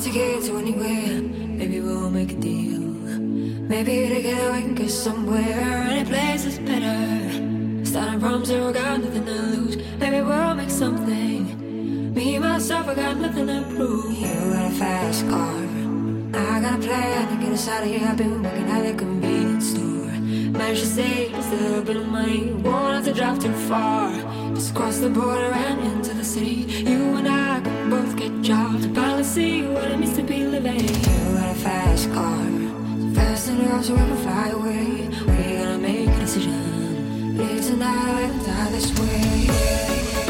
get to anywhere. Maybe we'll make a deal. Maybe together we can get somewhere. Any place is better. Starting from zero, got nothing to lose. Maybe we'll make something. Me, myself, I got nothing to prove. You got a fast car. I got a plan to get us out of here. I've been working at the convenience store. Managed to save just a little bit of money. Won't have to drive too far. Just cross the border and into the city. You and I can both get jobs to finally see what it means to be living. You got a fast car. So fast enough so we can fly away. We're gonna make a decision. Live tonight or die this way.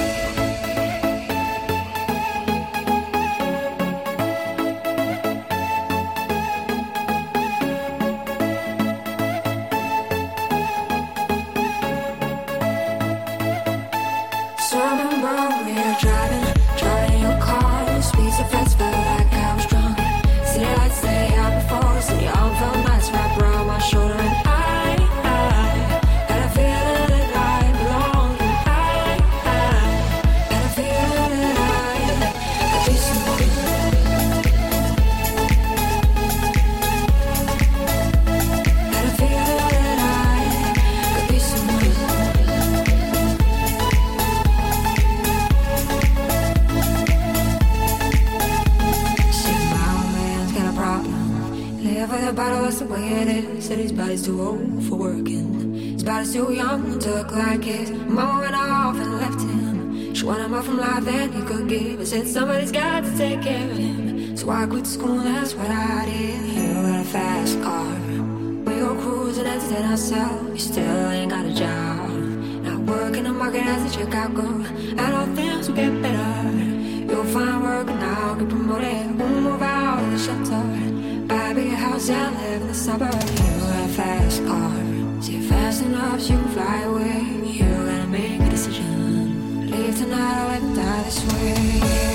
Driving your car, speed so fast, felt like I was drunk. City lights stay out before, city all felt nice, wrapped around my shoulder, and I had a feeling that I belong. I had a feeling that I could be someone. Had a feeling that I could be someone. Live with a bottle, that's the way it is. Said his body's too old for working. His body's too young to look like his. Mama went off and left him. She wanted more from life than he could give. I said somebody's got to take care of him. So I quit school, that's what I did. You got a fast car. We go cruising, entertain ourselves. You still ain't got a job. Not working the market as a checkout girl. And all things will get better. You'll find work and I'll get promoted. We'll move out of the shelter. Buy a big house and live in the suburbs. You got a fast car. So you're fast enough so you can fly away. You gotta make a decision. Leave tonight or let die this way.